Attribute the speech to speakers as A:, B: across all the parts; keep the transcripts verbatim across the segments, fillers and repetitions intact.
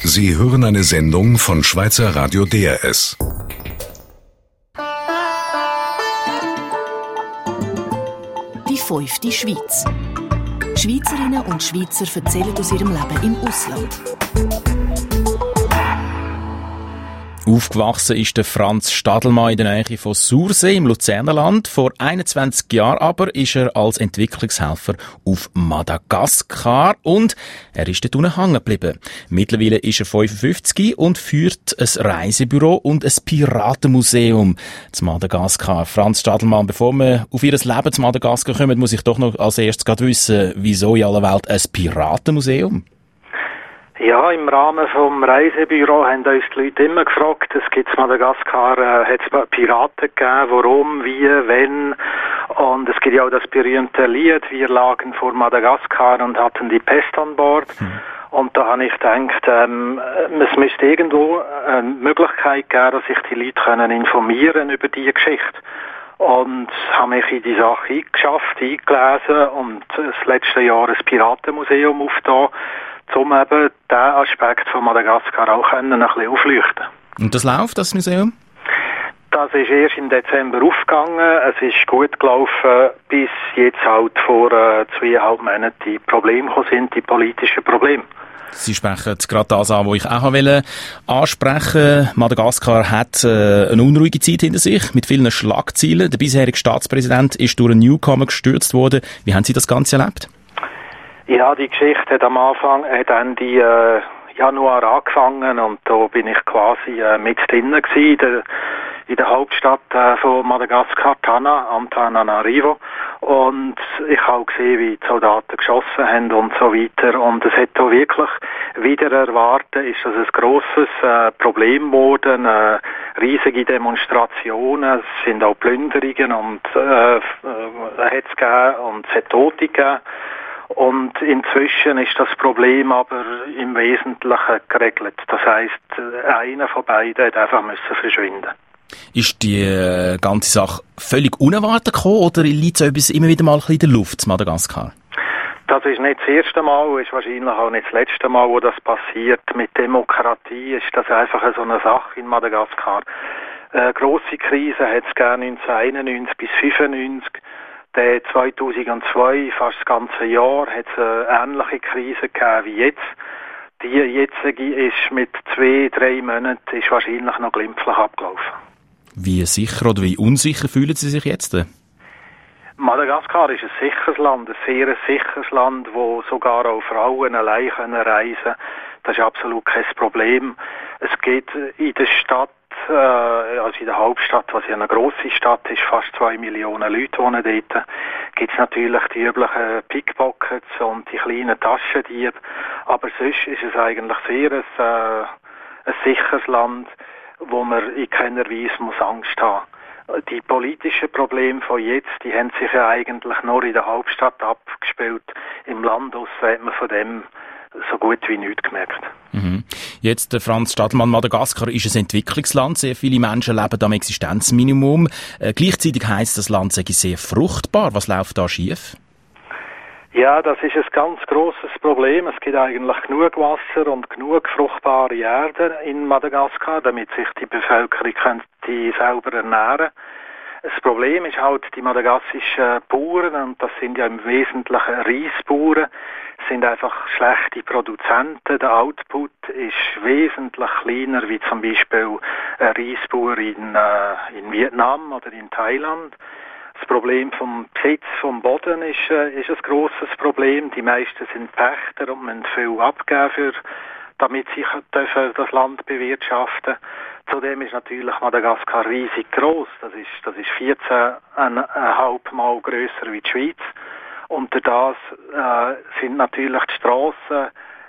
A: Sie hören eine Sendung von Schweizer Radio D R S.
B: Die fünfte Schweiz. Schweizerinnen und Schweizer erzählen aus ihrem Leben im Ausland.
C: Aufgewachsen ist der Franz Stadelmann in der Nähe von Sursee im Luzernerland. Vor einundzwanzig Jahren aber ist er als Entwicklungshelfer auf Madagaskar und er ist dort unten hängen geblieben. Mittlerweile ist er fünfundfünfzig und führt ein Reisebüro und ein Piratenmuseum zu Madagaskar. Franz Stadelmann, bevor wir auf ihr Leben zu Madagaskar kommen, muss ich doch noch als erstes gerade wissen, wieso in aller Welt ein Piratenmuseum?
D: Ja, im Rahmen vom Reisebüro haben uns die Leute immer gefragt, es gibt in Madagaskar, äh, hat es Piraten gegeben, warum, wie, wenn, und es gibt ja auch das berühmte Lied, wir lagen vor Madagaskar und hatten die Pest an Bord. Mhm. Und da habe ich gedacht, ähm, es müsste irgendwo eine Möglichkeit geben, dass sich die Leute können informieren über diese Geschichte. Und habe mich in die Sache eingeschafft, eingelesen und das letzte Jahr ein Piratenmuseum aufgetan, um eben diesen Aspekt von Madagaskar auch ein bisschen aufleuchten.
C: Und das läuft, das Museum?
D: Das ist erst im Dezember aufgegangen. Es ist gut gelaufen, bis jetzt halt vor äh, zweieinhalb Monaten die Probleme gekommen sind, die politischen Probleme.
C: Sie sprechen gerade das an, was ich auch wollte ansprechen. Madagaskar hat äh, eine unruhige Zeit hinter sich, mit vielen Schlagzeilen. Der bisherige Staatspräsident ist durch einen Newcomer gestürzt worden. Wie haben Sie das Ganze erlebt?
D: Ja, die Geschichte hat am Anfang, hat Ende äh, Januar angefangen und da bin ich quasi äh, mit drinnen gewesen, in der, in der Hauptstadt äh, von Madagaskar, Tana, Antananarivo. Und ich habe auch gesehen, wie die Soldaten geschossen haben und so weiter. Und es hat da wirklich wieder erwartet, ist das ein grosses äh, Problem geworden, äh, riesige Demonstrationen, es sind auch Plünderungen und äh, äh, hat es gegeben und es hat Tote gegeben. Und inzwischen ist das Problem aber im Wesentlichen geregelt. Das heisst, einer von beiden hat einfach müssen verschwinden.
C: Ist die äh, ganze Sache völlig unerwartet gekommen oder liegt so etwas immer wieder mal ein bisschen in der Luft, Madagaskar? Das
D: ist nicht das erste Mal, ist wahrscheinlich auch nicht das letzte Mal, wo das passiert. Mit Demokratie ist das einfach so eine Sache in Madagaskar. Eine grosse Krise hat es gegeben neunzehnhunderteinundneunzig bis fünfundneunzig. Der zweitausendzwei, fast das ganze Jahr, hat es eine ähnliche Krise gegeben wie jetzt. Die jetzige ist mit zwei, drei Monaten ist wahrscheinlich noch glimpflich abgelaufen.
C: Wie sicher oder wie unsicher fühlen Sie sich jetzt?
D: Madagaskar ist ein sicheres Land, ein sehr sicheres Land, wo sogar auch Frauen allein können reisen. Das ist absolut kein Problem. Es geht in der Stadt, also in der Hauptstadt, was ja eine grosse Stadt ist, fast zwei Millionen Leute wohnen dort, gibt es natürlich die üblichen Pickpockets und die kleinen Taschendiebe. Aber sonst ist es eigentlich sehr ein, äh, ein sicheres Land, wo man in keiner Weise muss Angst haben. Die politischen Probleme von jetzt, die haben sich ja eigentlich nur in der Hauptstadt abgespielt. Im Land aus hat man von dem so gut wie nichts gemerkt.
C: Mhm. Jetzt, der Franz Stadelmann, Madagaskar ist ein Entwicklungsland. Sehr viele Menschen leben am Existenzminimum. Äh, gleichzeitig heisst das Land sei sehr fruchtbar. Was läuft da schief?
D: Ja, das ist ein ganz grosses Problem. Es gibt eigentlich genug Wasser und genug fruchtbare Erde in Madagaskar, damit sich die Bevölkerung die selber ernähren. Das Problem ist halt, die madagassischen Bauern, und das sind ja im Wesentlichen Reisbauern, sind einfach schlechte Produzenten. Der Output ist wesentlich kleiner, wie zum Beispiel ein Reisbauer in, äh, in Vietnam oder in Thailand. Das Problem vom Besitz vom Boden ist, äh, ist ein grosses Problem. Die meisten sind Pächter und müssen viel abgeben, für, damit sie dürfen das Land bewirtschaften. Zudem ist natürlich Madagaskar riesig gross. Das ist, das ist vierzehn Komma fünf Mal grösser wie die Schweiz. Und durch das äh, sind natürlich die Strassen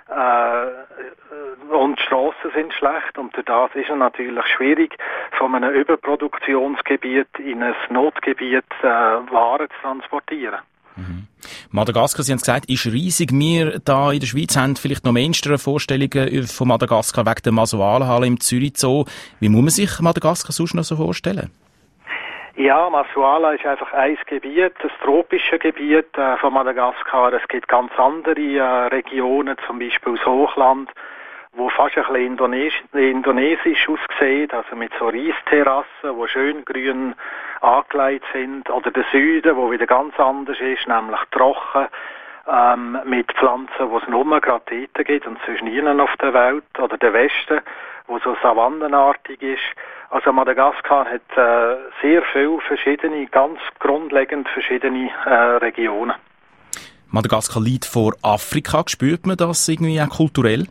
D: äh, und die Strassen sind schlecht und durch das ist es natürlich schwierig, von einem Überproduktionsgebiet in ein Notgebiet äh, Waren zu transportieren.
C: Mhm. Madagaskar, Sie haben es gesagt, ist riesig. Wir da in der Schweiz haben vielleicht noch mainstream Vorstellungen von Madagaskar wegen der Masualenhalle im Zürich Zoo. Wie muss man sich Madagaskar sonst noch so vorstellen?
D: Ja, Masuala ist einfach ein Gebiet, das tropische Gebiet äh, von Madagaskar. Es gibt ganz andere äh, Regionen, zum Beispiel das Hochland, wo fast ein bisschen indonesisch, indonesisch aussieht, also mit so Reisterrassen, die schön grün angelegt sind. Oder der Süden, wo wieder ganz anders ist, nämlich trocken, ähm, mit Pflanzen, die es nur gerade dort gibt und sonst nie auf der Welt. Oder der Westen, wo so savannenartig ist. Also Madagaskar hat äh, sehr viele verschiedene, ganz grundlegend verschiedene äh, Regionen.
C: Madagaskar liegt vor Afrika. Spürt man das irgendwie auch kulturell?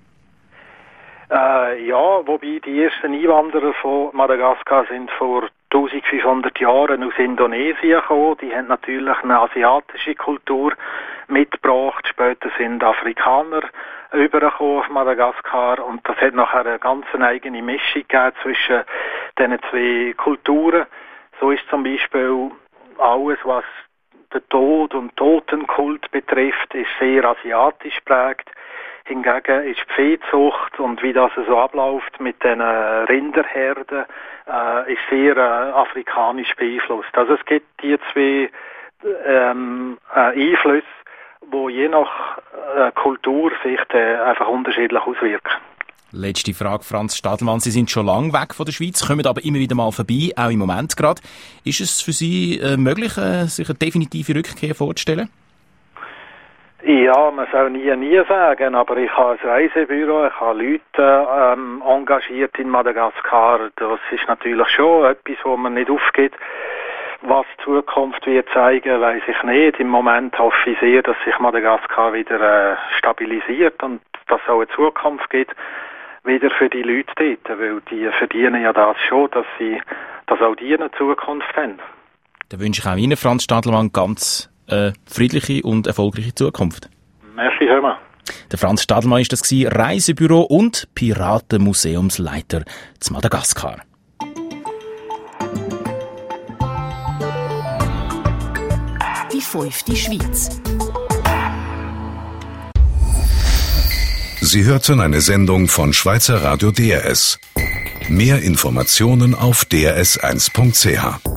D: Äh, ja, wobei die ersten Einwanderer von Madagaskar sind vor eintausendfünfhundert Jahren aus Indonesien gekommen. Die haben natürlich eine asiatische Kultur mitgebracht. Später sind Afrikaner übergekommen auf Madagaskar und das hat nachher eine ganz eigene Mischung gegeben zwischen diesen zwei Kulturen. So ist zum Beispiel alles, was den Tod und Totenkult betrifft, ist sehr asiatisch geprägt. Hingegen ist die Viehzucht und wie das so abläuft mit den Rinderherden, äh, ist sehr äh, afrikanisch beeinflusst. Also es gibt die zwei ähm, äh, Einflüsse, wo je nach äh, Kultur sich äh, einfach unterschiedlich auswirken.
C: Letzte Frage, Franz Stadelmann. Sie sind schon lange weg von der Schweiz, kommen aber immer wieder mal vorbei, auch im Moment gerade. Ist es für Sie äh, möglich, äh, sich eine definitive Rückkehr vorzustellen?
D: Ja, man soll nie, nie sagen, aber ich habe ein Reisebüro, ich habe Leute ähm, engagiert in Madagaskar. Das ist natürlich schon etwas, wo man nicht aufgibt. Was die Zukunft wird zeigen, weiss ich nicht. Im Moment hoffe ich sehr, dass sich Madagaskar wieder äh, stabilisiert und dass es auch eine Zukunft gibt, wieder für die Leute dort, weil die verdienen ja das schon, dass sie, dass auch die eine Zukunft haben.
C: Dann wünsche ich auch Ihnen, Franz Stadelmann, ganz äh, friedliche und erfolgreiche Zukunft.
D: Merci, hör mal.
C: Der Franz Stadelmann war das gewesen, Reisebüro und Piratenmuseumsleiter zu Madagaskar.
B: Die fünfte Schweiz.
A: Sie hörten eine Sendung von Schweizer Radio D R S. Mehr Informationen auf d r s eins punkt c h.